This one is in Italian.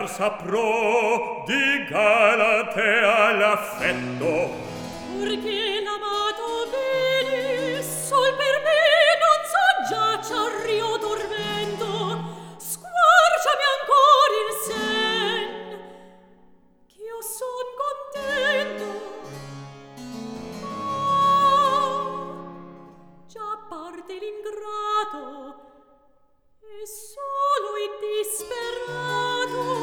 amar saprò di Galate all'affetto. Perché l'amato bene sol per me non soggiace al rio dormendo, squarciami ancor il sen, ch'io son contento. Già parte l'ingrato e solo in disperanza